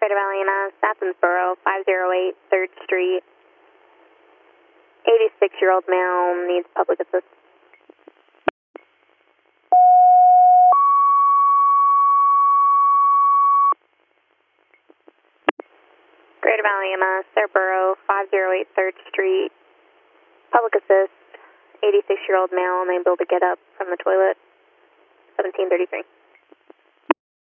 Greater Valley EMS, Athensboro, 508 3rd Street. 86-year-old male needs public assistance. Greater Valley EMS, Airborough, 508 3rd Street. Public assist, 86-year-old male unable to get up from the toilet, 1733.